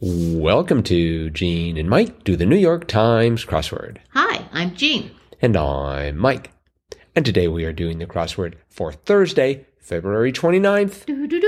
Welcome to Gene and Mike do the New York Times crossword. Hi, I'm Jean. And I'm Mike. And today we are doing the crossword for Thursday, February 29th,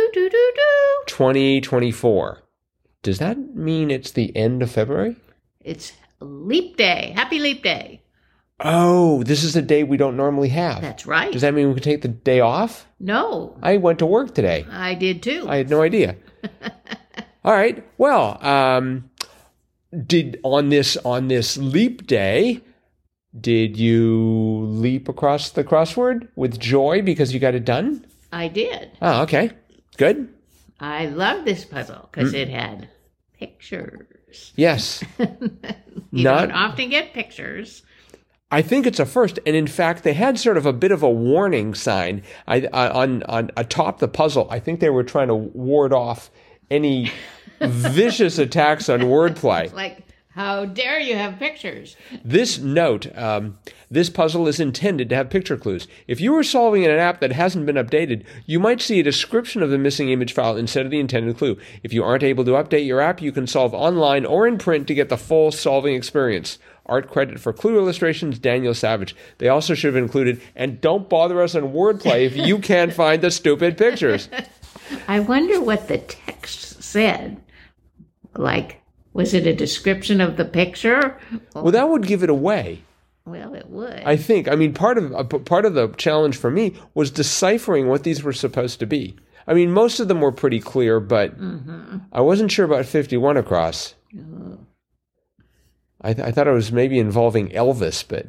2024. Does that mean it's the end of February? It's Leap Day. Happy Leap Day. Oh, this is a day we don't normally have. That's right. Does that mean we can take the day off? No. I went to work today. I did too. I had no idea. All right. Well, did on this leap day, did you leap across the crossword with joy because you got it done? I did. Oh, okay. Good. I love this puzzle because it had pictures. Yes. You don't often get pictures. I think it's a first, and in fact, they had sort of a bit of a warning sign on atop the puzzle. I think they were trying to ward off any vicious attacks on wordplay. Like, how dare you have pictures? This note, this puzzle is intended to have picture clues. If you are solving in an app that hasn't been updated, you might see a description of the missing image file instead of the intended clue. If you aren't able to update your app, you can solve online or in print to get the full solving experience. Art credit for clue illustrations, Daniel Savage. They also should have included, and don't bother us on wordplay if you can't find the stupid pictures. I wonder what the text said. Like, was it a description of the picture? Well, that would give it away. Well, it would. I think. I mean, part of the challenge for me was deciphering what these were supposed to be. I mean, most of them were pretty clear, but I wasn't sure about 51 across. I thought it was maybe involving Elvis, but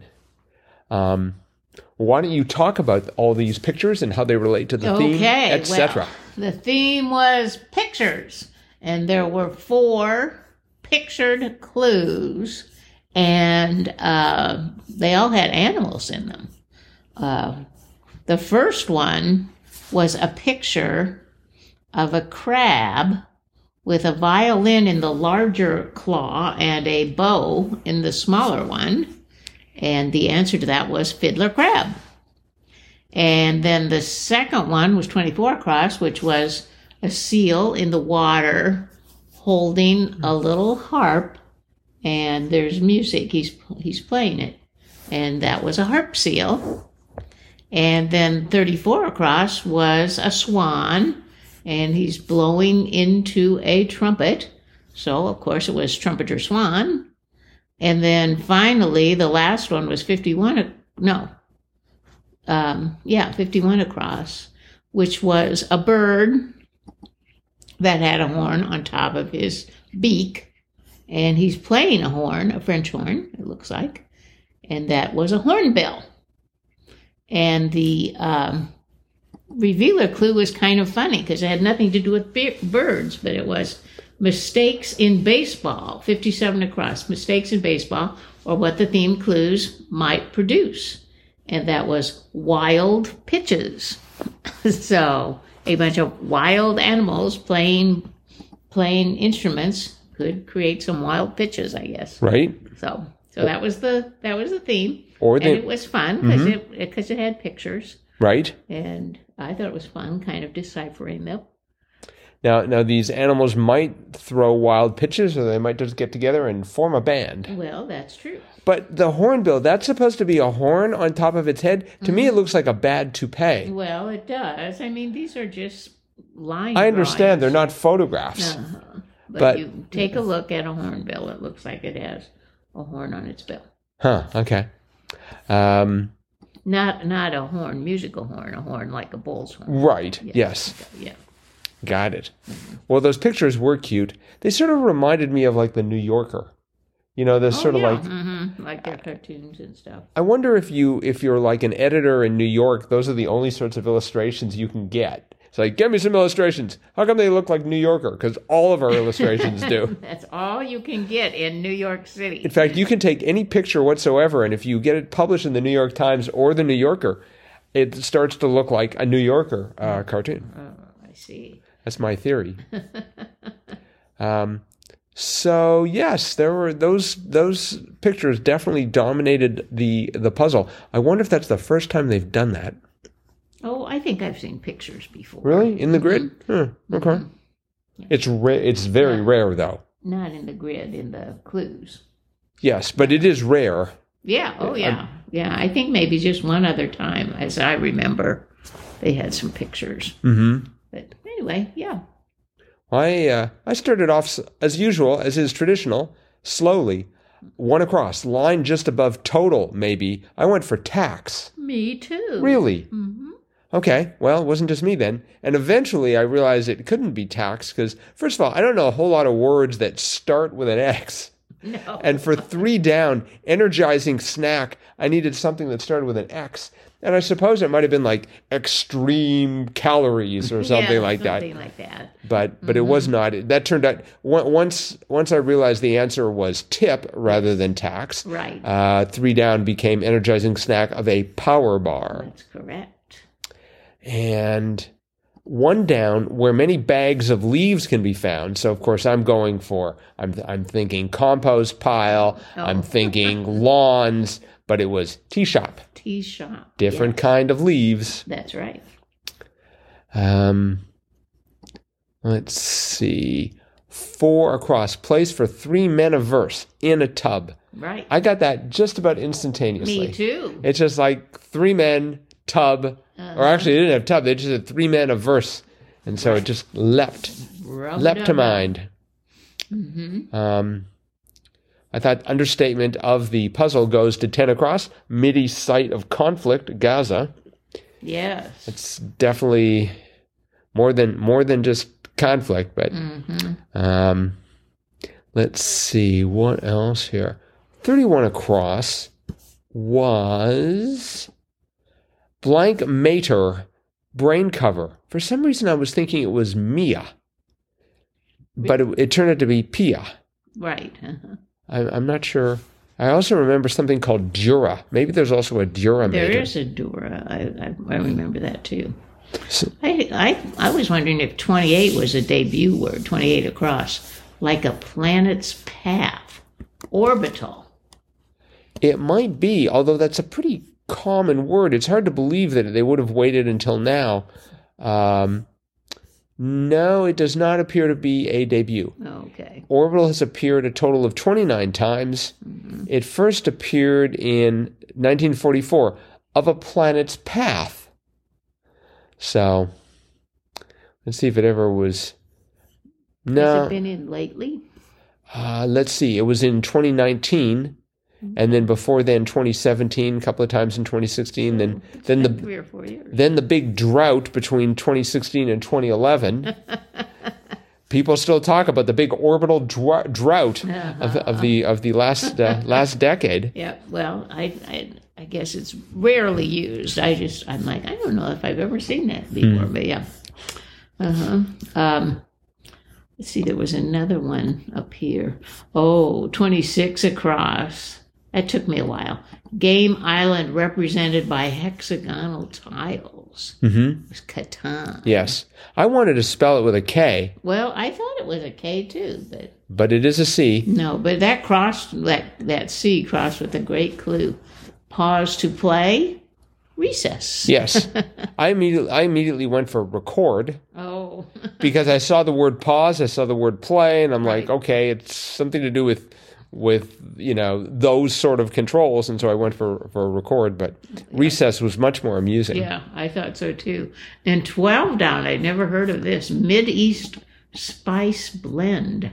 why don't you talk about all these pictures and how they relate to the theme, etc. Well, the theme was pictures, and there were 4 pictured clues, and they all had animals in them. The first one was a picture of a crab with a violin in the larger claw and a bow in the smaller one. And the answer to that was Fiddler Crab. And then the second one was 24 across, which was a seal in the water holding a little harp, and there's music. He's playing it. And that was a harp seal. And then 34 across was a swan, and he's blowing into a trumpet. So, of course, it was Trumpeter Swan. And then finally, the last one was 51 across, which was a bird that had a horn on top of his beak. And he's playing a horn, a French horn, it looks like. And that was a hornbill. And the revealer clue was kind of funny because it had nothing to do with birds, but it was mistakes in baseball, 57 across, mistakes in baseball, or what the theme clues might produce. And that was wild pitches. So a bunch of wild animals playing instruments could create some wild pitches, I guess. Right. So that was the theme. And it was fun because it had pictures. Right. And I thought it was fun kind of deciphering them. Now these animals might throw wild pitches, or they might just get together and form a band. Well, that's true. But the hornbill, that's supposed to be a horn on top of its head. To me, it looks like a bad toupee. Well, it does. I mean, these are just line I understand. drawings. They're not photographs. But you take a look at a hornbill. It looks like it has a horn on its bill. Huh, okay. Not a horn, musical horn, a horn like a bull's horn. Right, yes. Yeah. Got it. Well, those pictures were cute. They sort of reminded me of like the New Yorker. You know, there's sort of like... like their cartoons and stuff. I wonder if you're like an editor in New York, those are the only sorts of illustrations you can get. It's like, give me some illustrations. How come they look like New Yorker? Because all of our illustrations do. That's all you can get in New York City. In fact, you can take any picture whatsoever, and if you get it published in the New York Times or the New Yorker, it starts to look like a New Yorker cartoon. Oh, I see. That's my theory. So yes, there were those pictures definitely dominated the puzzle. I wonder if that's the first time they've done that. Oh, I think I've seen pictures before. Really? In the grid? Okay. Yeah. It's very rare, though. Not in the grid, in the clues. Yes, but it is rare. Yeah, oh yeah. Yeah, I think maybe just one other time, as I remember, they had some pictures. Mm-hmm. But anyway, yeah. I started off, as usual, as is traditional, slowly. One across, line just above total, maybe. I went for tax. Me too. Really? Mm-hmm. Okay, well, it wasn't just me then. And eventually I realized it couldn't be tax because, first of all, I don't know a whole lot of words that start with an X. No. And for 3 down, energizing snack, I needed something that started with an X. And I suppose it might have been like extreme calories or something like that. Something like that. But it was not. That turned out, once I realized the answer was tip rather than tax, Right. 3 down became energizing snack of a power bar. That's correct. And 1 down, where many bags of leaves can be found. So of course I'm thinking compost pile. Oh. I'm thinking lawns, but it was tea shop. Tea shop. Different yes. kind of leaves. That's right. Let's see. 4 across. Place for 3 men of verse in a tub. Right. I got that just about instantaneously. Me too. It's just like 3 men, tub. Or actually, they didn't have tub. They just had 3 men of verse. And so it just leapt to mind. Mm-hmm. I thought understatement of the puzzle goes to 10 across. Mideast site of conflict, Gaza. Yes. It's definitely more than just conflict, but let's see what else here. 31 across was blank mater brain cover. For some reason I was thinking it was Mia, but it turned out to be Pia. Right. Uh-huh. I'm not sure. I also remember something called Dura. Maybe there's also a Dura mater. There is a Dura. I remember that too. So, I was wondering if 28 was a debut word, 28 across, like a planet's path, orbital. It might be, although that's a pretty common word. It's hard to believe that they would have waited until now. No, it does not appear to be a debut. Okay. Orbital has appeared a total of 29 times. Mm-hmm. It first appeared in 1944, of a planet's path. So, let's see if it ever was. No. Has it been in lately? Let's see. It was in 2019. And then before then, 2017, a couple of times in 2016. Then the 3 or 4 years. Then the big drought between 2016 and 2011. People still talk about the big orbital drought of the last decade. Yeah. Well, I guess it's rarely used. I'm like, I don't know if I've ever seen that before. But yeah. Let's see. There was another one up here. Oh, 26 across. That took me a while. Game island represented by hexagonal tiles. Mm-hmm. It was Catan. Yes. I wanted to spell it with a K. Well, I thought it was a K too, but it is a C. No, but that C crossed with a great clue. Pause to play. Recess. Yes. I immediately went for record. Oh. Because I saw the word pause, I saw the word play, and I'm like, okay, it's something to do with those sort of controls, and so I went for record, but recess was much more amusing. Yeah, I thought so too. And 12 down, I'd never heard of this. Mideast spice blend.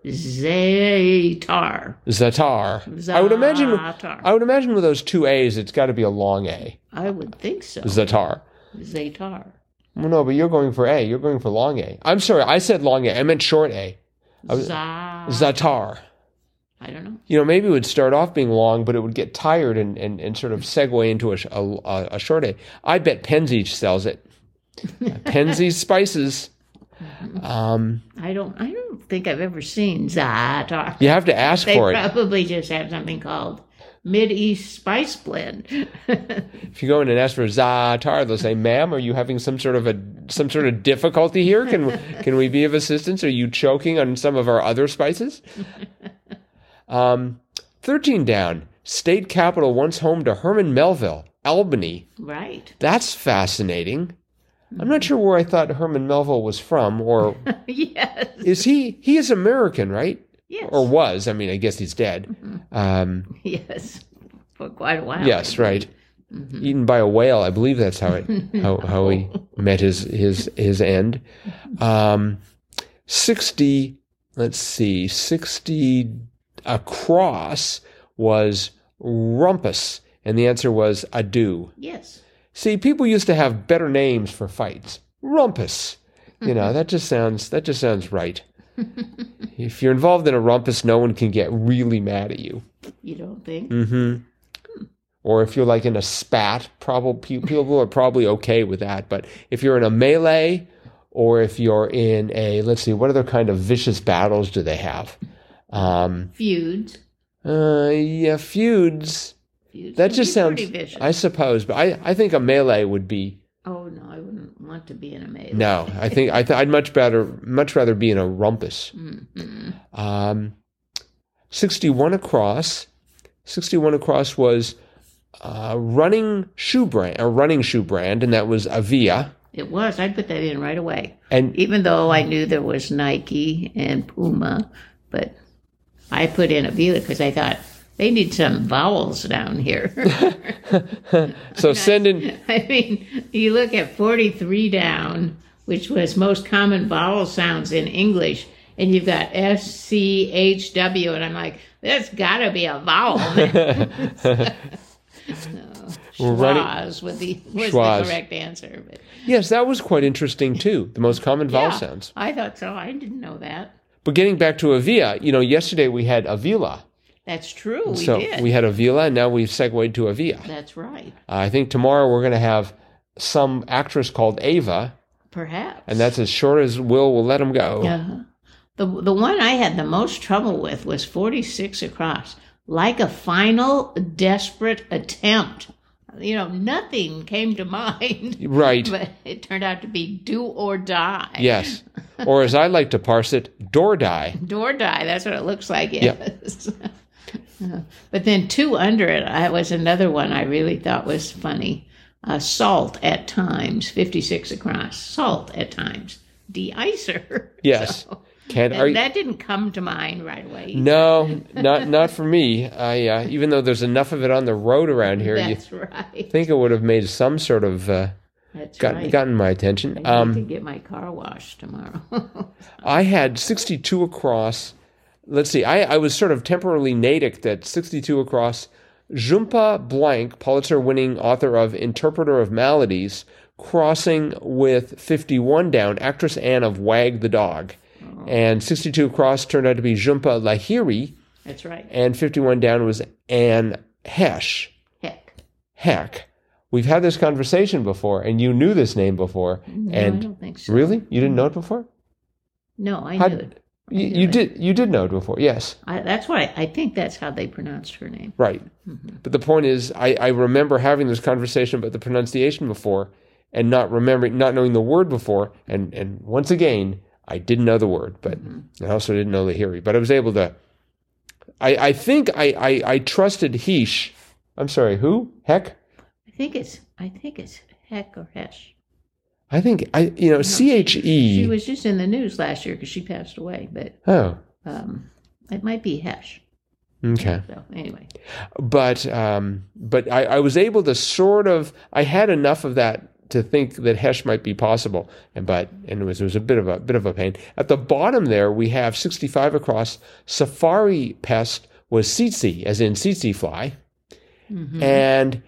Zatar. I would imagine with those 2 A's, it's got to be a long A. I would think so. Zatar. Well, no, but you're going for A. You're going for long A. I'm sorry, I said long A. I meant short A. Zatar. I don't know. Maybe it would start off being long, but it would get tired and sort of segue into a short A. I bet Penzeys sells it. Penzeys Spices. I don't think I've ever seen Zatar. You have to ask for it. They probably just have something called Mideast Spice Blend. If you go in and ask for Zatar, they'll say, "Ma'am, are you having some sort of difficulty here? Can we be of assistance? Are you choking on some of our other spices?" 13 down. State capital once home to Herman Melville, Albany. Right. That's fascinating. I'm not sure where I thought Herman Melville was from, or yes. is he is American, right? Yes. or was. I mean, I guess he's dead. Yes. For quite a while. Yes, right. Eaten by a whale. I believe that's how he met his end. 60. Let's see. 60 across was rumpus, and the answer was adieu. Yes. See, people used to have better names for fights. Rumpus. That just sounds right. If you're involved in a rumpus, no one can get really mad at you. You don't think? Mm-hmm. Or if you're like in a spat, people are probably okay with that. But if you're in a melee, or if you're in a, let's see, what other kind of vicious battles do they have? Feuds. Yeah, feuds. That just sounds, vicious. I suppose, but I think a melee would be. Oh no, I wouldn't want to be in a melee. No, I think I'd much rather be in a rumpus. 61 across. 61 across was running shoe brand, and that was Avia. It was. I put that in right away. And even though I knew there was Nike and Puma, but I put in Avila because I thought they need some vowels down here. So send in. I mean, you look at 43 down, which was most common vowel sounds in English, and you've got SCHW, and I'm like, that's got to be a vowel. Schwaz was the correct answer. But. Yes, that was quite interesting too. The most common vowel sounds. I thought so. I didn't know that. But getting back to Avia, yesterday we had Avila. That's true. We did. So we had Avila, and now we've segued to Avia. That's right. I think tomorrow we're going to have some actress called Ava. Perhaps. And that's as short as will let them go. Uh-huh. The one I had the most trouble with was 46 across. Like a final desperate attempt. Nothing came to mind. Right. But it turned out to be do or die. Yes. Or as I like to parse it, door die. Door die, that's what it looks like, yes. Yep. But then 2 under it, was another one I really thought was funny. Salt at times, 56 across. Salt at times. De-icer. Yes. So, that didn't come to mind right away. No, not for me. I even though there's enough of it on the road around here, that's right. Think it would have made some sort of gotten my attention. I need to get my car washed tomorrow. I had 62 across. Let's see. I was sort of temporarily naticked at 62 across. Jhumpa Blank, Pulitzer-winning author of Interpreter of Maladies, crossing with 51 down, actress Anne of Wag the Dog. And 62 across turned out to be Jhumpa Lahiri. That's right. And 51 down was Anne Hesh. Heck. We've had this conversation before, and you knew this name before. No, and I don't think so. Really? You didn't know it before? No, I knew it. You did know it before, yes. That's why I think that's how they pronounced her name. Right. Mm-hmm. But the point is, I remember having this conversation about the pronunciation before, and not knowing the word before, and once again, I didn't know the word, but I also didn't know Lahiri. But I was able to. I think I trusted Hesh. I'm sorry, who? Heck? I think it's Heck or Hesh. I think CHE. She was just in the news last year because she passed away, but it might be Hesh. Okay. So anyway, but I was able to sort of. I had enough of that to think that Hesh might be possible, and it was a bit of a pain. At the bottom there, we have 65 across. Safari pest was tsetse, as in tsetse fly, and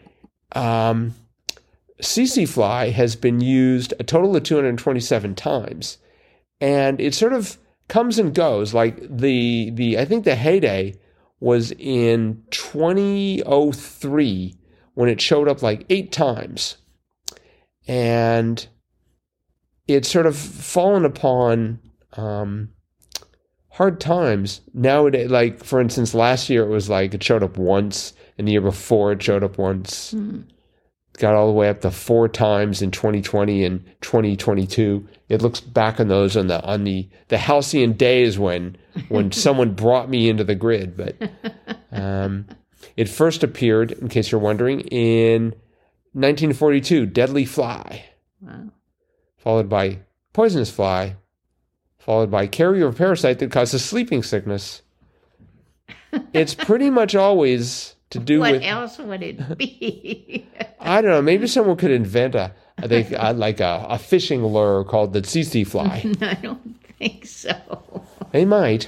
tsetse fly has been used a total of 227 times, and it sort of comes and goes. Like I think the heyday was in 2003 when it showed up like 8 times. And it's sort of fallen upon hard times nowadays. Like, for instance, last year it was like it showed up once, and the year before it showed up once. Got all the way up to 4 times in 2020 and 2022. It looks back on those on the halcyon days when someone brought me into the grid. But it first appeared, in case you're wondering, in 1942, deadly fly. Wow. Followed by poisonous fly. Followed by carrier of parasite that causes sleeping sickness. It's pretty much always to do What with, else would it be? I don't know, maybe someone could invent like a fishing lure called the tsetse fly. I don't think so. They might.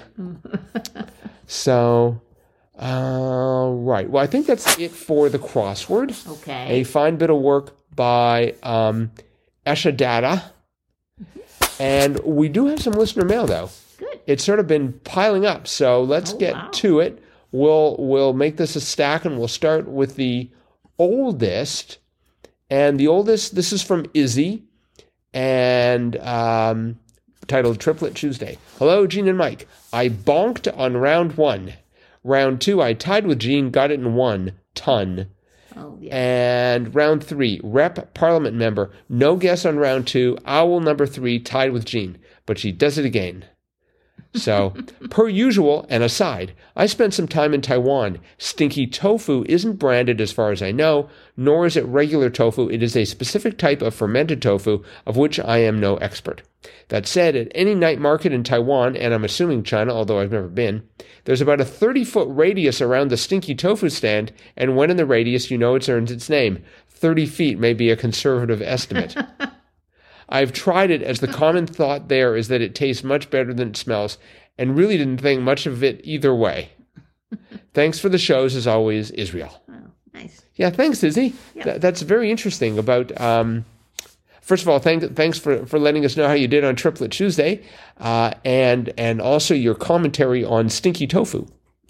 So, right. Well, I think that's it for the crossword. Okay. A fine bit of work by Esha Data. And we do have some listener mail, though. Good. It's sort of been piling up, so let's get to it. We'll make this a stack, and we'll start with the oldest. And the oldest, this is from Izzy, and titled Triplet Tuesday. Hello, Gene and Mike. I bonked on round 1. Round 2, I tied with Gene, got it in 1 ton. Oh, yeah. And round 3, Rep Parliament member. No guess on round 2. Owl number 3 tied with Gene, but she does it again. So, per usual, and aside, I spent some time in Taiwan. Stinky tofu isn't branded as far as I know, nor is it regular tofu. It is a specific type of fermented tofu, of which I am no expert. That said, at any night market in Taiwan, and I'm assuming China, although I've never been, there's about a 30-foot radius around the stinky tofu stand, and when in the radius, you know it's earned its name. 30 feet may be a conservative estimate. I've tried it, as the common thought there is that it tastes much better than it smells, and really didn't think much of it either way. Thanks for the shows, as always, Israel. Oh, nice. Yeah, thanks, Izzy. Yep. That's very interesting about... First of all, thanks for letting us know how you did on Triplet Tuesday, and also your commentary on stinky tofu.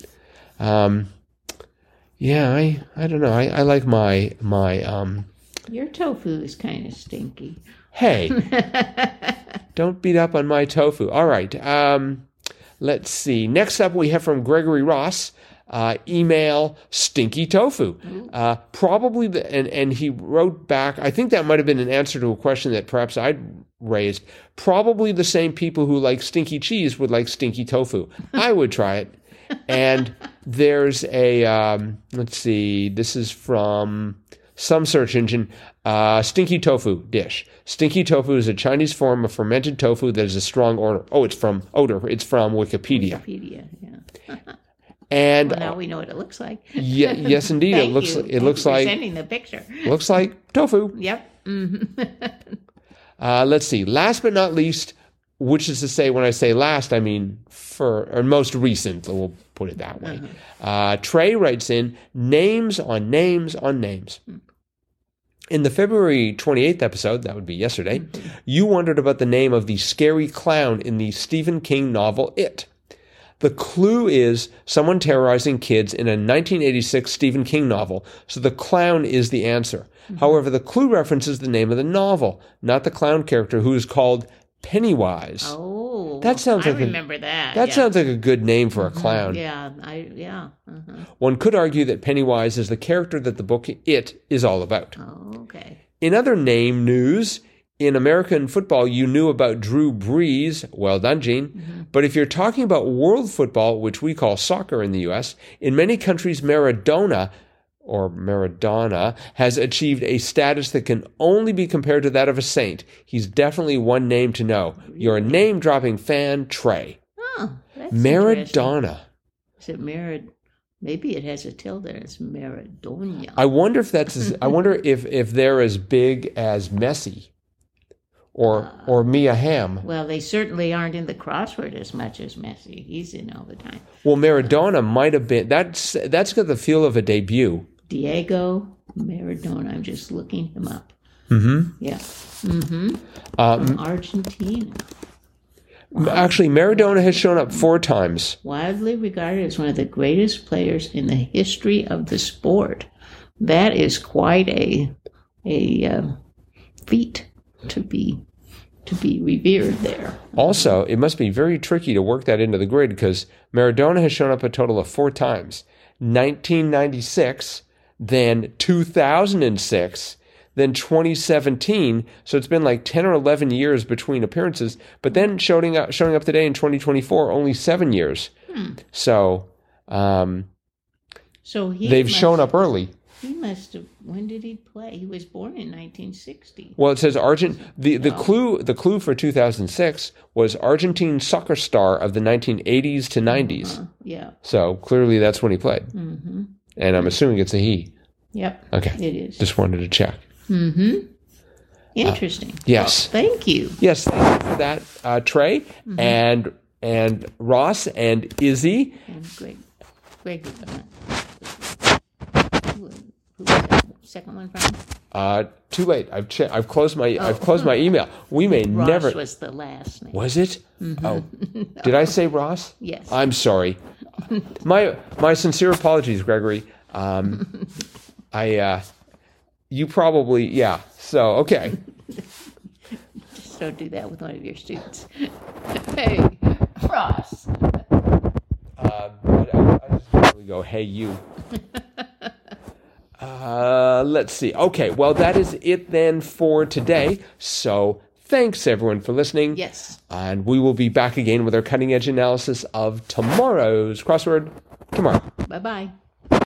Yeah, I don't know. I like my Your tofu is kind of stinky. Hey, don't beat up on my tofu. All right. Let's see. Next up, we have from Gregory Ross. Email stinky tofu. Probably, and he wrote back, I think that might have been an answer to a question that perhaps I'd raised. Probably the same people who like stinky cheese would like stinky tofu. I would try it. And there's a, let's see, this is from some search engine, stinky tofu dish. Stinky tofu is a Chinese form of fermented tofu that is a strong odor. Oh, it's from Wikipedia. Wikipedia, yeah. And well, now we know what it looks like. Yes, indeed. Thank It looks like sending the picture. Looks like tofu. Yep. Mm-hmm. Let's see. Last but not least, which is to say, when I say last, I mean most recent. We'll put it that way. Trey writes in names on names on names. In the February 28th episode, that would be yesterday, you wondered about the name of the scary clown in the Stephen King novel It. The clue is someone terrorizing kids in a 1986 Stephen King novel, so the clown is the answer. However, the clue references the name of the novel, not the clown character, who is called Pennywise. Oh, that sounds like remember that. That sounds like a good name for a clown. Yeah, One could argue that Pennywise is the character that the book It is all about. Oh, okay. In other name news, in American football, you knew about Drew Brees. Well done, Gene. But if you're talking about world football, which we call soccer in the U.S., in many countries, Maradona has achieved a status that can only be compared to that of a saint. He's definitely one name to know. You're a name-dropping fan, Trey. Oh, that's Maradona. Is it Marad? Maybe it has a tilde. It's Maradona. I wonder if if they're as big as Messi. Or Mia Hamm. Well, they certainly aren't in the crossword as much as Messi. He's in all the time. Well, Maradona might have been. That's got the feel of a debut. Diego Maradona. I'm just looking him up. Mm-hmm. Yeah. Mm-hmm. From Argentina. Actually, Maradona has shown up 4 times. Widely regarded as one of the greatest players in the history of the sport. That is quite a feat to be revered there. Also, it must be very tricky to work that into the grid because Maradona has shown up a total of 4 times. 1996, then 2006, then 2017. So it's been like 10 or 11 years between appearances. But then showing up today in 2024, only 7 years. So they've shown up early. He must have. When did he play? He was born in 1960. Well, it says the clue for 2006 was Argentine soccer star of the 1980s to 90s. Yeah. So clearly that's when he played. Mm-hmm. And I'm assuming it's a he. Yep. Okay. It is. Just wanted to check. Mm-hmm. Interesting. Yes. Well, thank you. Yes, thank you for that, Trey, and Ross and Izzy. And Greg. Who was that second one from? Too late. I've closed my email. We may Ross never. was the last name. Was it? Oh, did I say Ross? Yes. I'm sorry. My sincere apologies, Gregory. You probably, yeah. So, okay. Just don't do that with one of your students. Hey, Ross. I just really go, hey, you. Let's see. Okay, well, that is it then for today. So, thanks everyone for listening. Yes. And we will be back again with our cutting edge analysis of tomorrow's crossword tomorrow. Bye-bye.